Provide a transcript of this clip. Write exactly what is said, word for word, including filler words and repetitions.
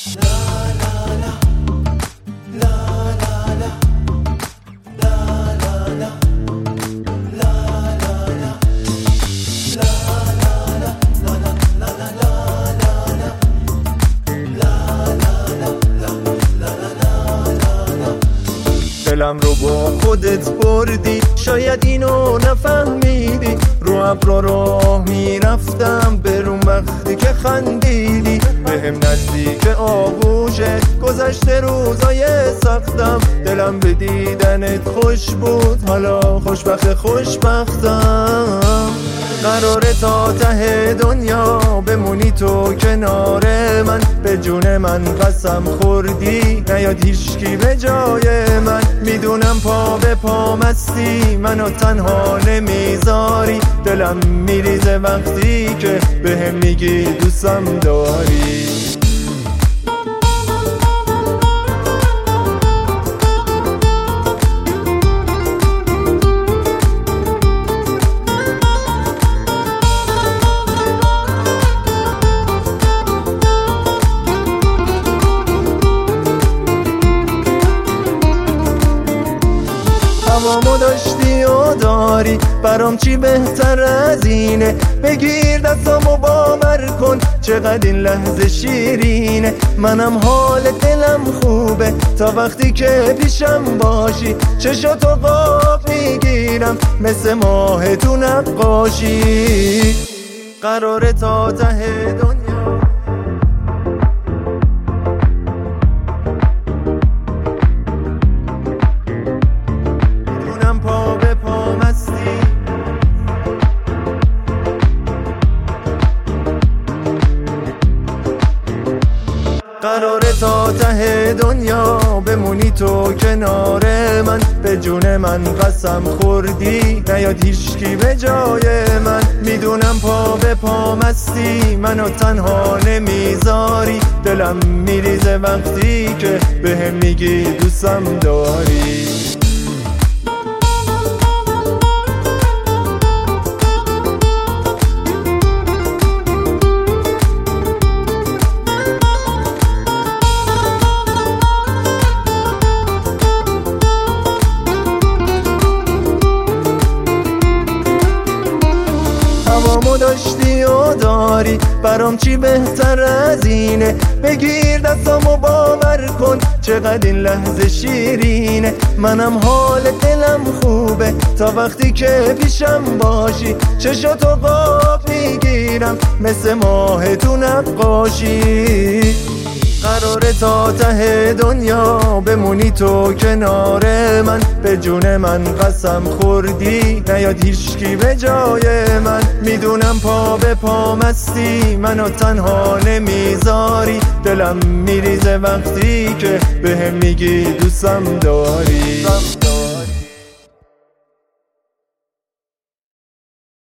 دلم رو با خودت بردی، شاید اینو نفهمیدی. رو ابرا راه میرفتم برون وقتی که خندیدی. بهم نزدیک آغوشت گذشته روزای سختم. دلم به دیدنت خوش بود، حالا خوشبخت خوشبختم. قراره تا ته دنیا بمونی تو کنار من. به جون من قسم خوردی نیاد هیچکی به جای من. میدونم پا به پا مستی منو تنها نمیذاری. دلم میریزه وقتی که بهم میگی دوستم داری. هوامو داشتی و داری، برام چی بهتر از اینه. بگیر دستامو باور کن چقدر این لحظه شیرینه. منم حال دلم خوبه تا وقتی که پیشم باشی. چشاتو قاب میگیرم مثل ماه تو نقاشی. قراره تا ته دنیا پا به پا مستی. قراره تا ته دنیا بمونی تو کنار من. به جون من قسم خوردی نیاد هیچکی به جای من. میدونم پا به پا مستی منو تنها نمیذاری. دلم میریزه وقتی که بهم میگی دوستم داری. هوامو داشتی و داری، برام چی بهتر از اینه. بگیر دستامو باور کن چقدر این لحظه شیرینه. منم حال دلم خوبه تا وقتی که پیشم باشی. چشاتو قاب میگیرم مثل ماه تو نقاشی. قراره تا ته دنیا بمونی تو کنار من. به جون من قسم خوردی نیاد هیچکی به جای من. میدونم پا به پا مستی منو تنها نمیذاری. دلم میریزه وقتی که بهم میگی دوستم داری.